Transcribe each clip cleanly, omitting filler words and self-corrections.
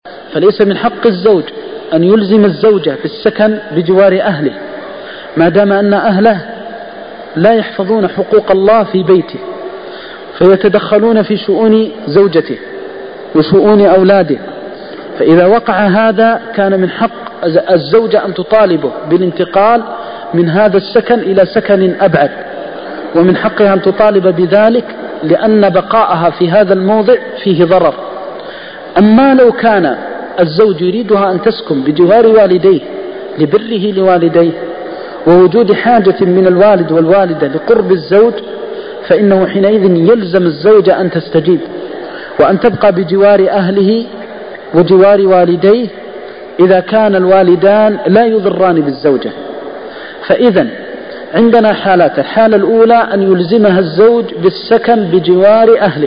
فليس من حق الزوج أن يلزم الزوجة بالسكن بجوار أهله ما دام أن أهله لا يحفظون حقوق الله في بيته فيتدخلون في شؤون زوجته وشؤون أولاده. فإذا وقع هذا كان من حق الزوجة أن تطالبه بالانتقال من هذا السكن إلى سكن أبعد، ومن حقها أن تطالب بذلك لأن بقاءها في هذا الموضع فيه ضرر. أما لو كان الزوج يريدها أن تسكن بجوار والديه لبره لوالديه ووجود حاجة من الوالد والوالدة لقرب الزوج، فإنه حينئذ يلزم الزوجة أن تستجيب وأن تبقى بجوار أهله وجوار والديه إذا كان الوالدان لا يضران بالزوجة. فإذا عندنا حالات: الحالة الأولى أن يلزمها الزوج بالسكن بجوار أهله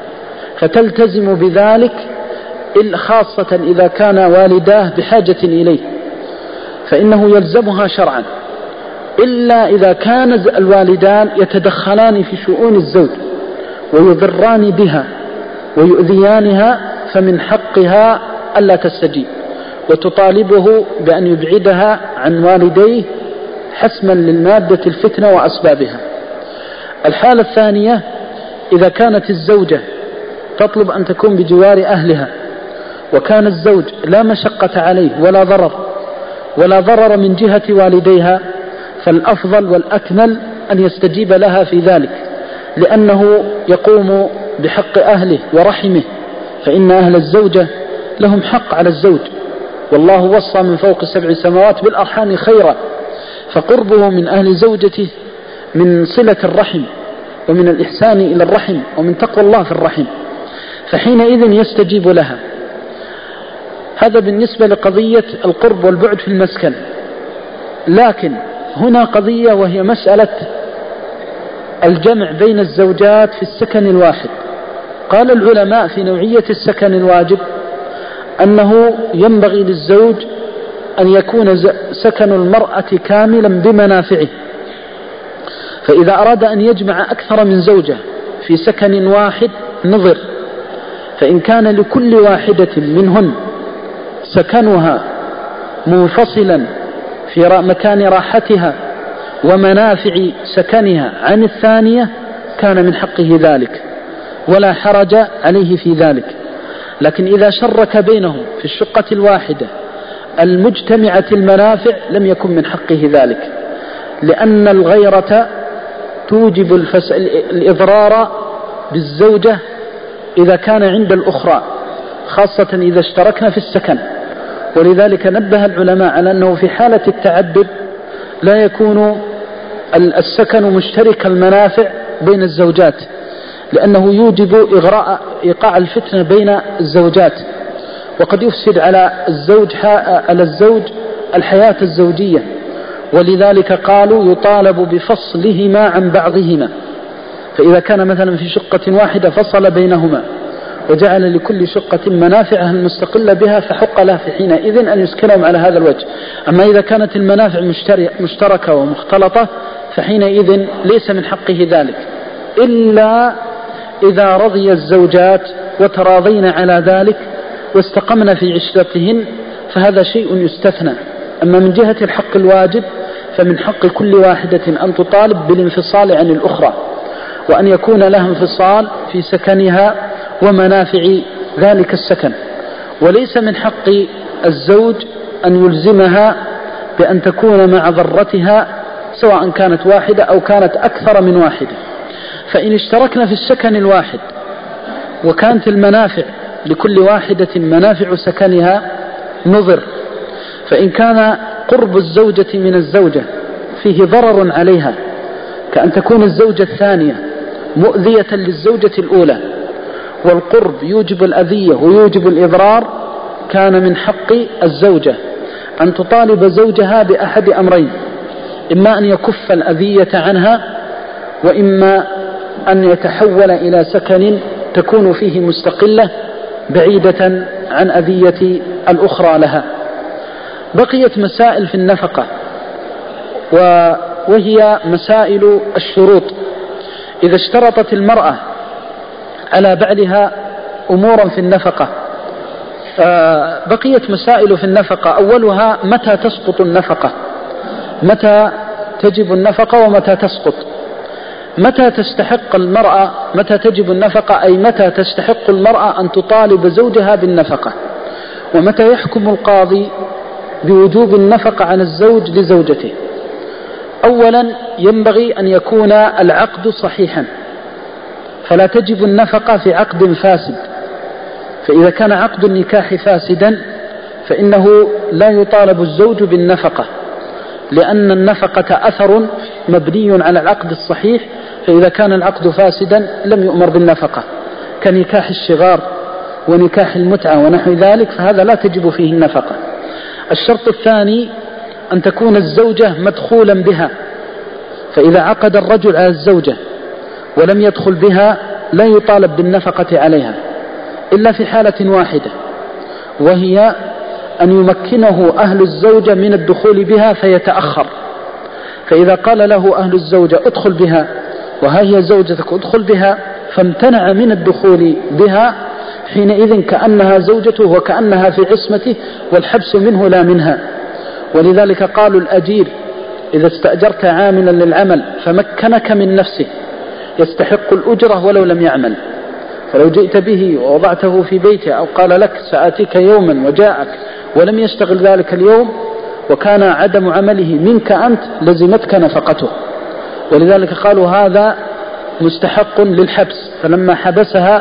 فتلتزم بذلك خاصة إذا كان والداه بحاجة إليه فإنه يلزمها شرعا، إلا إذا كان الوالدان يتدخلان في شؤون الزوج ويضران بها ويؤذيانها فمن حقها ألا تستجيب وتطالبه بأن يبعدها عن والديه حسما للمادة الفتنة وأسبابها. الحالة الثانية: إذا كانت الزوجة تطلب أن تكون بجوار أهلها وكان الزوج لا مشقة عليه ولا ضرر من جهة والديها، فالأفضل والأكمل أن يستجيب لها في ذلك، لأنه يقوم بحق أهله ورحمه، فإن أهل الزوجة لهم حق على الزوج، والله وصى من فوق 7 سماوات بالأرحام خيرا، فقربه من أهل زوجته من صلة الرحم ومن الإحسان إلى الرحم ومن تقوى الله في الرحم، فحينئذ يستجيب لها. هذا بالنسبة لقضية القرب والبعد في المسكن. لكن هنا قضية وهي مسألة الجمع بين الزوجات في السكن الواحد. قال العلماء في نوعية السكن الواجب أنه ينبغي للزوج أن يكون سكن المرأة كاملا بمنافعه، فإذا أراد أن يجمع أكثر من زوجة في سكن واحد نظر، فإن كان لكل واحدة منهن سكنها منفصلا في مكان راحتها ومنافع سكنها عن الثانية كان من حقه ذلك ولا حرج عليه في ذلك. لكن إذا شرك بينهم في الشقة الواحدة المجتمعة المنافع لم يكن من حقه ذلك، لأن الغيرة توجب الإضرار بالزوجة إذا كان عند الأخرى، خاصة إذا اشتركنا في السكن. ولذلك نبه العلماء على أنه في حالة التعدد لا يكون السكن مشترك المنافع بين الزوجات، لأنه يوجب إيقاع الفتنة بين الزوجات، وقد يفسد على الزوج الحياة الزوجية. ولذلك قالوا يطالب بفصلهما عن بعضهما، فإذا كان مثلا في شقة واحدة فصل بينهما وجعل لكل شقة منافعها المستقلة بها فحق له في حينئذ أن يسكنهم على هذا الوجه. أما إذا كانت المنافع مشتركة ومختلطة فحينئذ ليس من حقه ذلك، إلا إذا رضي الزوجات وتراضين على ذلك واستقمن في عشرتهن فهذا شيء يستثنى. أما من جهة الحق الواجب فمن حق كل واحدة أن تطالب بالانفصال عن الأخرى، وأن يكون لها انفصال في سكنها ومنافع ذلك السكن. وليس من حق الزوج أن يلزمها بأن تكون مع ضرتها سواء كانت واحدة أو كانت أكثر من واحدة. فإن اشتركنا في السكن الواحد وكانت المنافع لكل واحدة منافع سكنها نظر، فإن كان قرب الزوجة من الزوجة فيه ضرر عليها كأن تكون الزوجة الثانية مؤذية للزوجة الأولى والقرب يوجب الأذية ويوجب الإضرار، كان من حق الزوجة أن تطالب زوجها بأحد أمرين: إما أن يكف الأذية عنها، وإما أن يتحول إلى سكن تكون فيه مستقلة بعيدة عن أذية الأخرى لها. بقيت مسائل في النفقة وهي مسائل الشروط. إذا اشترطت المرأة على بعلها أمورا في النفقة بقية مسائل في النفقة. أولها متى تسقط النفقة، متى تجب النفقة ومتى تسقط. متى تستحق المرأة، متى تجب النفقة أي متى تستحق المرأة أن تطالب زوجها بالنفقة، ومتى يحكم القاضي بوجوب النفقة على الزوج لزوجته. أولا ينبغي أن يكون العقد صحيحا، فلا تجب النفقة في عقد فاسد، فإذا كان عقد النكاح فاسدا فإنه لا يطالب الزوج بالنفقة، لأن النفقة أثر مبني على العقد الصحيح، فإذا كان العقد فاسدا لم يؤمر بالنفقة، كنكاح الشغار ونكاح المتعة ونحو ذلك، فهذا لا تجب فيه النفقة. الشرط الثاني أن تكون الزوجة مدخولا بها، فإذا عقد الرجل على الزوجة ولم يدخل بها لا يطالب بالنفقة عليها إلا في حالة واحدة، وهي أن يمكنه أهل الزوجة من الدخول بها فيتأخر. فإذا قال له أهل الزوجة ادخل بها وها هي زوجتك ادخل بها، فامتنع من الدخول بها، حينئذ كأنها زوجته وكأنها في عصمته والحبس منه لا منها. ولذلك قالوا الأجير إذا استأجرت عاملا للعمل فمكنك من نفسه يستحق الأجرة ولو لم يعمل، فلو جئت به ووضعته في بيته أو قال لك سآتيك يوما وجاءك ولم يشتغل ذلك اليوم وكان عدم عمله منك أنت لزمتك نفقته. ولذلك قالوا هذا مستحق للحبس، فلما حبسها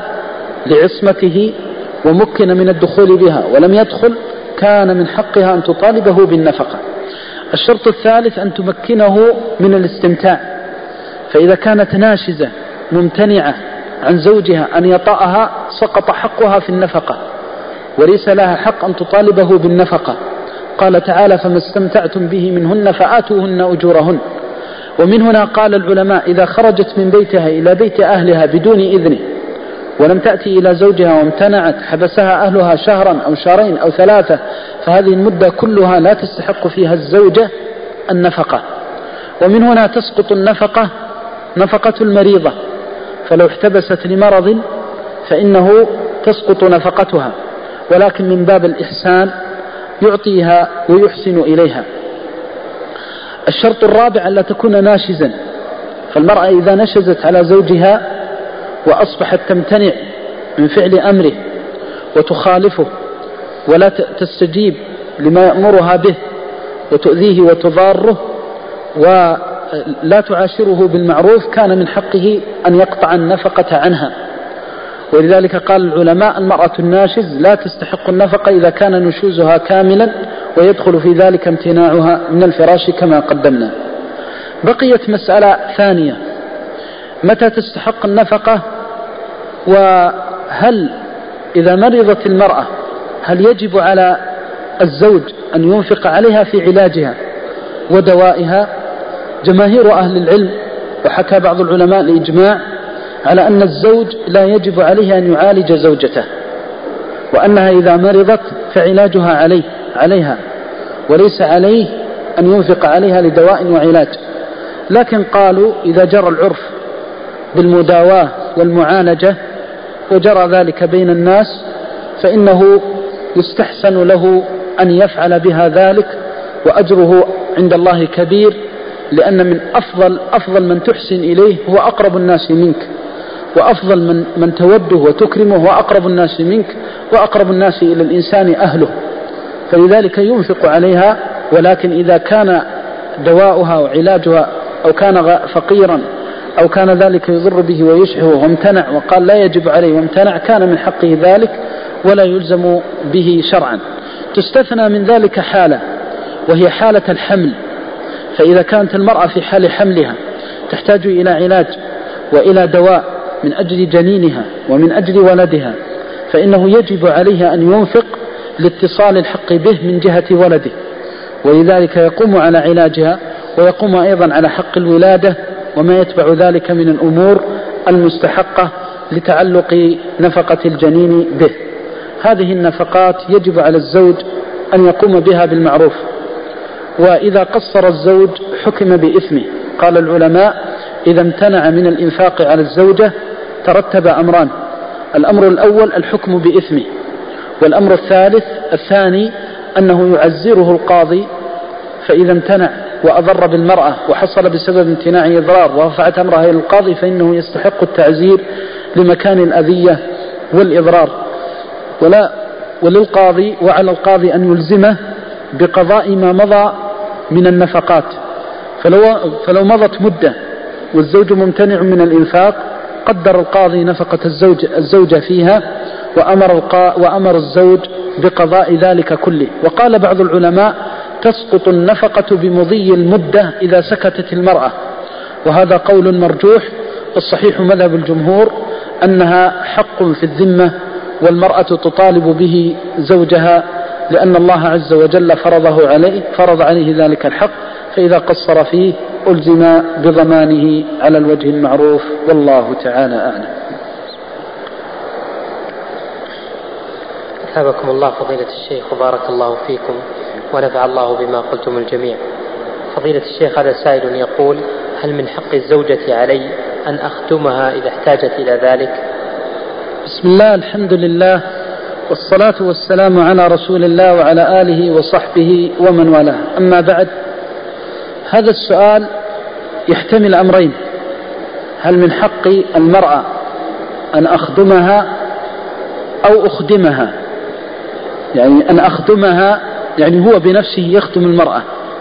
لعصمته ومكن من الدخول بها ولم يدخل كان من حقها أن تطالبه بالنفقة. الشرط الثالث أن تمكنه من الاستمتاع، فإذا كانت ناشزة ممتنعة عن زوجها أن يطأها سقط حقها في النفقة وليس لها حق أن تطالبه بالنفقة. قال تعالى فما استمتعتم به منهن فآتوهن أجورهن. ومن هنا قال العلماء إذا خرجت من بيتها إلى بيت أهلها بدون إذنه ولم تأتي إلى زوجها وامتنعت حبسها أهلها شهرا أو شهرين أو ثلاثة، فهذه المدة كلها لا تستحق فيها الزوجة النفقة. ومن هنا تسقط النفقة نفقة المريضة، فلو احتبست لمرض فإنه تسقط نفقتها، ولكن من باب الإحسان يعطيها ويحسن إليها. الشرط الرابع ألا تكون ناشزا، فالمرأة إذا نشزت على زوجها وأصبحت تمتنع من فعل أمره وتخالفه ولا تستجيب لما يأمرها به وتؤذيه وتضاره ولا تعاشره بالمعروف كان من حقه أن يقطع النفقة عنها. ولذلك قال العلماء المرأة الناشز لا تستحق النفقة إذا كان نشوزها كاملا ويدخل في ذلك امتناعها من الفراش كما قدمنا. بقيت مسألة ثانية، متى تستحق النفقة، وهل إذا مرضت المرأة هل يجب على الزوج أن ينفق عليها في علاجها ودوائها؟ جماهير أهل العلم وحكى بعض العلماء الإجماع على أن الزوج لا يجب عليه أن يعالج زوجته، وأنها إذا مرضت فعلاجها عليها وليس عليه أن ينفق عليها لدواء وعلاج. لكن قالوا إذا جرى العرف بالمداواة والمعالجة وجرى ذلك بين الناس فإنه يستحسن له أن يفعل بها ذلك، وأجره عند الله كبير، لأن من أفضل من تحسن إليه هو أقرب الناس منك، وأفضل من توده وتكرمه هو أقرب الناس منك، وأقرب الناس إلى الإنسان أهله، فلذلك ينفق عليها. ولكن إذا كان دواؤها وعلاجها أو كان فقيرا أو كان ذلك يضر به ويشحه وامتنع وقال لا يجب عليه وامتنع كان من حقه ذلك ولا يلزم به شرعا. تستثنى من ذلك حالة وهي حالة الحمل، فإذا كانت المرأة في حال حملها تحتاج إلى علاج وإلى دواء من أجل جنينها ومن أجل ولدها فإنه يجب عليها أن ينفق لاتصال الحق به من جهة ولده، ولذلك يقوم على علاجها ويقوم أيضا على حق الولادة وما يتبع ذلك من الأمور المستحقة لتعلق نفقة الجنين به. هذه النفقات يجب على الزوج أن يقوم بها بالمعروف، وإذا قصر الزوج حكم بإثمه. قال العلماء إذا امتنع من الإنفاق على الزوجة ترتب أمران: الأمر الأول الحكم بإثمه، والأمر الثاني أنه يعزره القاضي، فإذا امتنع وأضر بالمرأة وحصل بسبب امتناعه إضرار ورفعت أمرها إلى القاضي فإنه يستحق التعزير لمكان الأذية والإضرار. وللقاضي وعلى القاضي أن يلزمه بقضاء ما مضى من النفقات. فلو مضت مدة والزوج ممتنع من الإنفاق قدر القاضي نفقة الزوجة فيها وأمر الزوج بقضاء ذلك كله. وقال بعض العلماء تسقط النفقة بمضي المدة إذا سكتت المرأة، وهذا قول مرجوح. الصحيح مذهب الجمهور أنها حق في الذمة والمرأة تطالب به زوجها، لأن الله عز وجل فرض عليه ذلك الحق، فإذا قصر فيه ألزم بضمانه على الوجه المعروف، والله تعالى أعلم. أثابكم الله فضيلة الشيخ وبارك الله فيكم ونفع الله بما قلتم الجميع. فضيلة الشيخ، هذا سائل يقول: هل من حق الزوجة علي أن أخدمها إذا احتاجت إلى ذلك؟ بسم الله، الحمد لله، والصلاة والسلام على رسول الله وعلى آله وصحبه ومن والاه. أما بعد، هذا السؤال يحتمل أمرين: هل من حق المرأة أن أخدمها أو أخدمها؟ يعني أن أخدمها يعني هو بنفسه يخدم المرأة،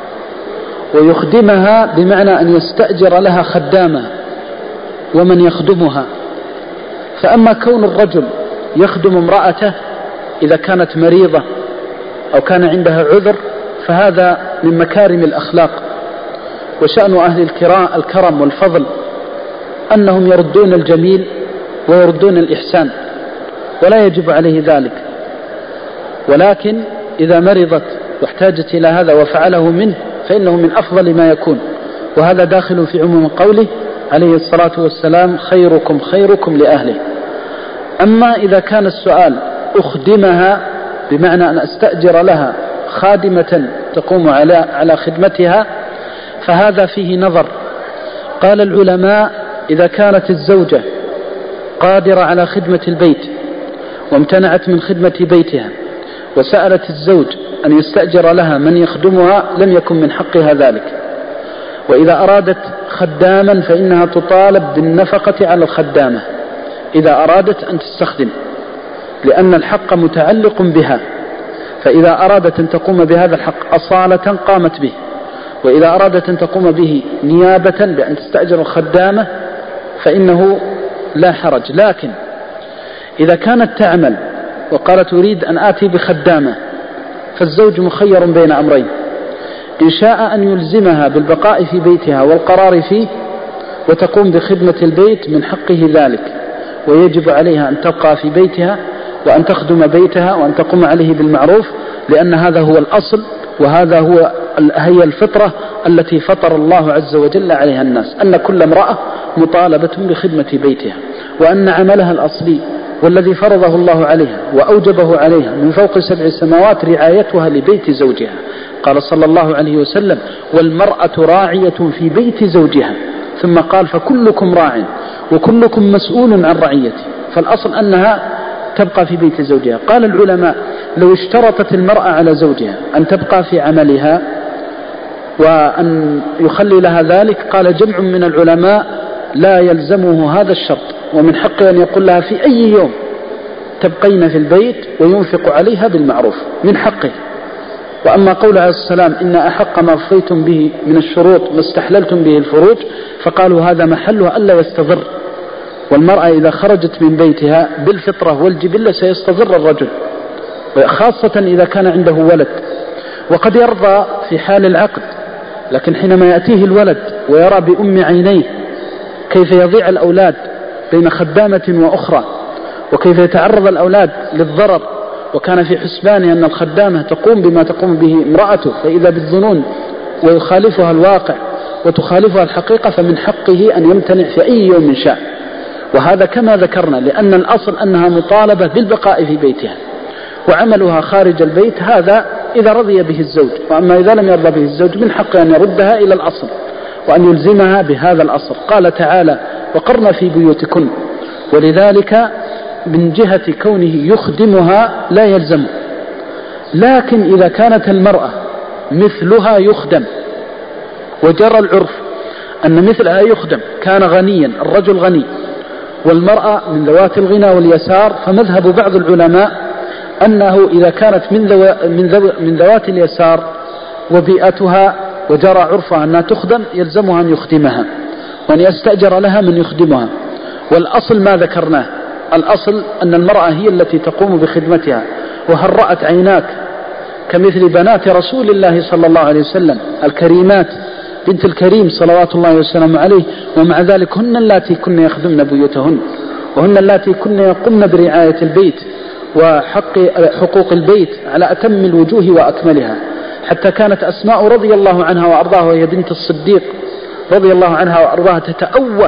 ويخدمها بمعنى أن يستأجر لها خدامة ومن يخدمها. فأما كون الرجل يخدم امرأته إذا كانت مريضة أو كان عندها عذر فهذا من مكارم الأخلاق، وشأن أهل الكرم والفضل أنهم يردون الجميل ويردون الإحسان، ولا يجب عليه ذلك. ولكن إذا مرضت واحتاجت إلى هذا وفعله منه فإنه من أفضل ما يكون، وهذا داخل في عموم قوله عليه الصلاة والسلام: خيركم خيركم لأهله. أما إذا كان السؤال أخدمها بمعنى أن أستأجر لها خادمة تقوم على خدمتها، فهذا فيه نظر. قال العلماء: إذا كانت الزوجة قادرة على خدمة البيت وامتنعت من خدمة بيتها وسألت الزوج أن يستأجر لها من يخدمها لم يكن من حقها ذلك. وإذا أرادت خداما فإنها تطالب بالنفقة على الخدامة إذا أرادت أن تستخدم، لأن الحق متعلق بها، فإذا أرادت أن تقوم بهذا الحق أصالة قامت به، وإذا أرادت أن تقوم به نيابة بأن تستأجر الخدامة فإنه لا حرج. لكن إذا كانت تعمل وقالت أريد أن آتي بخدامة فالزوج مخير بين أمرين: إن شاء أن يلزمها بالبقاء في بيتها والقرار فيه وتقوم بخدمة البيت من حقه ذلك، ويجب عليها أن تبقى في بيتها وأن تخدم بيتها وأن تقوم عليه بالمعروف، لأن هذا هو الأصل، وهذا هي الفطرة التي فطر الله عز وجل عليها الناس، أن كل امرأة مطالبة بخدمة بيتها، وأن عملها الأصلي والذي فرضه الله عليها وأوجبه عليها من فوق 7 سماوات رعايتها لبيت زوجها. قال صلى الله عليه وسلم: والمرأة راعية في بيت زوجها، ثم قال: فكلكم راع وكلكم مسؤول عن رعيته. فالأصل أنها تبقى في بيت زوجها. قال العلماء: لو اشترطت المرأة على زوجها أن تبقى في عملها وأن يخلي لها ذلك، قال جمع من العلماء: لا يلزمه هذا الشرط، ومن حقه أن يقول لها في أي يوم تبقين في البيت وينفق عليها بالمعروف، من حقه. وأما قول عليه السلام: إن أحق ما وفيتم به من الشروط ما استحللتم به الفروج، فقالوا هذا محله ألا يستضر، والمرأة إذا خرجت من بيتها بالفطرة والجبلة سيستضر الرجل، خاصة إذا كان عنده ولد، وقد يرضى في حال العقد، لكن حينما يأتيه الولد ويرى بأم عينيه كيف يضيع الأولاد بين خدامة وأخرى، وكيف يتعرض الأولاد للضرر، وكان في حسبانه أن الخدامة تقوم بما تقوم به امرأته، فإذا بالظنون ويخالفها الواقع وتخالفها الحقيقة، فمن حقه أن يمتنع في أي يوم شاء. وهذا كما ذكرنا، لأن الأصل أنها مطالبة بالبقاء في بيتها، وعملها خارج البيت هذا إذا رضي به الزوج. وأما إذا لم يرضى به الزوج من حقه أن يردها إلى الأصل وأن يلزمها بهذا الأصل. قال تعالى: وقرن في بيوتكن. ولذلك من جهة كونه يخدمها لا يلزمه. لكن إذا كانت المرأة مثلها يخدم وجرى العرف أن مثلها يخدم، كان غنيا، الرجل غني والمرأة من ذوات الغنى واليسار، فمذهب بعض العلماء أنه إذا كانت من ذوات اليسار وبيئتها وجرى عرفها أنها تخدم يلزمها أن يخدمها وأن يستأجر لها من يخدمها. والأصل ما ذكرناه، الأصل أن المرأة هي التي تقوم بخدمتها. وهل رأت عيناك كمثل بنات رسول الله صلى الله عليه وسلم الكريمات بنت الكريم صلوات الله وسلامه عليه، ومع ذلك هن اللاتي كن يخدمن بيوتهن، وهن اللاتي كن يقومن برعاية البيت وحقوق البيت على أتم الوجوه وأكملها. حتى كانت أسماء رضي الله عنها وأرضاها وهي بنت الصديق رضي الله عنها وأرضاها تتأوه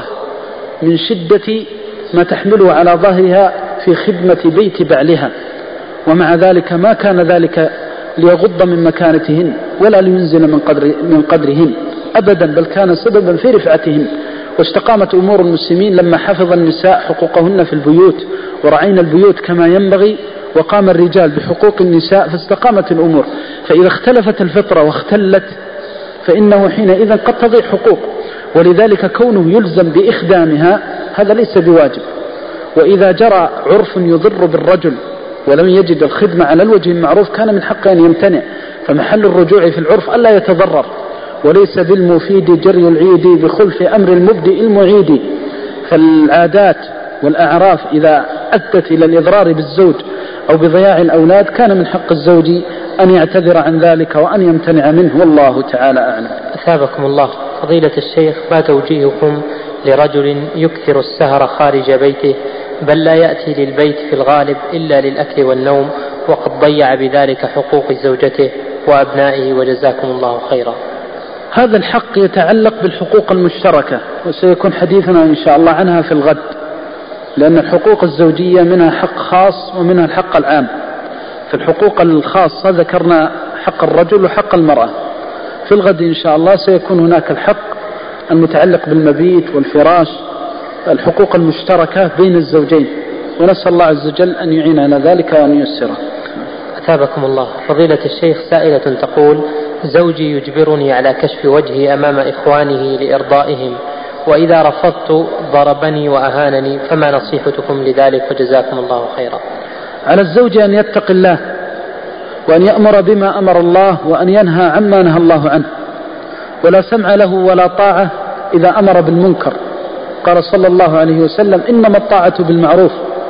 من شدة ما تحمله على ظهرها في خدمة بيت بعلها، ومع ذلك ما كان ذلك ليغض من مكانتهن ولا لينزل من قدرهن أبدا، بل كان سببا في رفعتهن. واستقامت أمور المسلمين لما حفظ النساء حقوقهن في البيوت ورعين البيوت كما ينبغي، وقام الرجال بحقوق النساء فاستقامت الأمور. فإذا اختلفت الفطرة واختلت فإنه حينئذ قد تضيع حقوق، ولذلك كونه يلزم بإخدامها هذا ليس بواجب. وإذا جرى عرف يضر بالرجل ولم يجد الخدمة على الوجه المعروف كان من حقه أن يمتنع، فمحل الرجوع في العرف ألا يتضرر. وليس بالمفيد جري العيد بخلف أمر المبدئ المعيد. فالعادات والأعراف إذا أدت إلى الإضرار بالزوج أو بضياع الأولاد كان من حق الزوج أن يعتذر عن ذلك وأن يمتنع منه، والله تعالى أعلم. أثابكم الله. فضيلة الشيخ، ما توجيهكم لرجل يكثر السهر خارج بيته بل لا يأتي للبيت في الغالب إلا للأكل والنوم، وقد ضيع بذلك حقوق زوجته وأبنائه، وجزاكم الله خيرا؟ هذا الحق يتعلق بالحقوق المشتركة، وسيكون حديثنا إن شاء الله عنها في الغد، لأن الحقوق الزوجية منها حق خاص ومنها الحق العام. في الحقوق الخاصة ذكرنا حق الرجل وحق المرأة. في الغد إن شاء الله سيكون هناك الحق المتعلق بالمبيت والفراش، الحقوق المشتركة بين الزوجين، ونسأل الله عز وجل أن يعين على ذلك وأن ييسره. أثابكم الله. فضيلة الشيخ، سائلة تقول: زوجي يجبرني على كشف وجهي أمام إخوانه لإرضائهم، وإذا رفضت ضربني وأهانني، فما نصيحتكم لذلك؟ وجزاكم الله خيرا. على الزوج أن يتقي الله وأن يأمر بما أمر الله وأن ينهى عما نهى الله عنه، ولا سمع له ولا طاعة إذا أمر بالمنكر. قال صلى الله عليه وسلم: إنما الطاعة بالمعروف.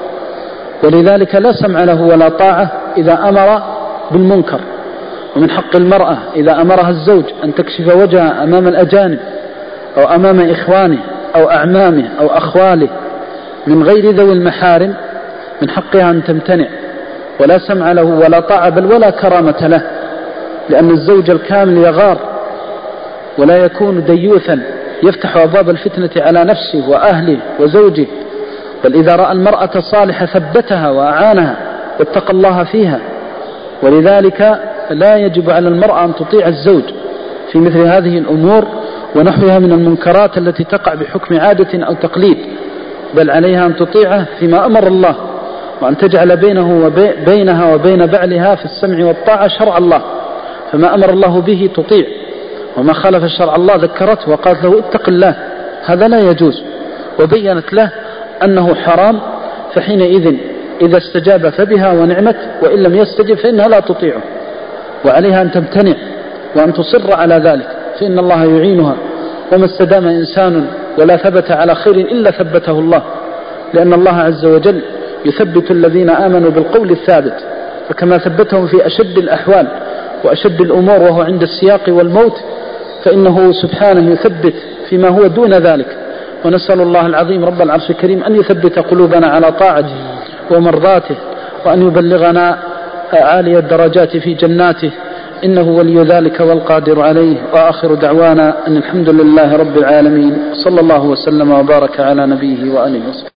ولذلك لا سمع له ولا طاعة إذا أمر بالمنكر. ومن حق المرأة إذا أمرها الزوج أن تكشف وجهها أمام الأجانب أو أمام إخوانه أو أعمامه أو أخواله من غير ذوي المحارم، من حقها أن تمتنع، ولا سمع له ولا طاعة بل ولا كرامة له، لأن الزوج الكامل يغار ولا يكون ديوثا يفتح أبواب الفتنة على نفسه وأهله وزوجه، بل إذا رأى المرأة صالحة ثبتها وأعانها واتقى الله فيها. ولذلك لا يجب على المرأة أن تطيع الزوج في مثل هذه الأمور ونحوها من المنكرات التي تقع بحكم عادة أو تقليد، بل عليها أن تطيعه فيما أمر الله، وأن تجعل بينها وبين بعلها في السمع والطاعة شرع الله، فما أمر الله به تطيع، وما خالف شرع الله ذكرته وقالت له اتق الله، هذا لا يجوز، وبينت له أنه حرام، فحينئذ إذا استجاب فبها ونعمت، وإن لم يستجب فإنها لا تطيعه، وعليها أن تمتنع وأن تصر على ذلك، فإن الله يعينها. وما استدام إنسان ولا ثبت على خير إلا ثبته الله، لأن الله عز وجل يثبت الذين آمنوا بالقول الثابت، فكما ثبتهم في أشد الأحوال وأشد الأمور وهو عند السياق والموت، فإنه سبحانه يثبت فيما هو دون ذلك. ونسأل الله العظيم رب العرش الكريم أن يثبت قلوبنا على طاعته ومرضاته، وأن يبلغنا عالي الدرجات في جناته، إنه ولي ذلك والقادر عليه. وآخر دعوانا أن الحمد لله رب العالمين، صلى الله وسلم وبارك على نبيه وآله وصحبه.